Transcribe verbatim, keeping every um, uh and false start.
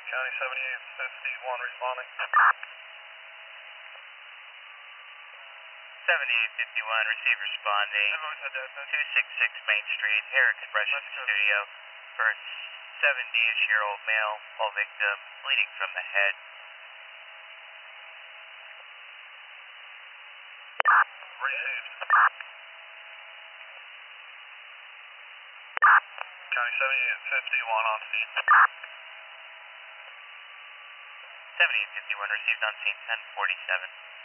County seventy-eight fifty-one responding. seventy-eight fifty-one, receive responding. two sixty-six Main Street, Hair Expression Studio. For seventy-ish-year-old male, all victim, bleeding from the head. Received. County seventy-eight fifty-one on scene. seventy-eight fifty-one, received on scene ten forty-seven.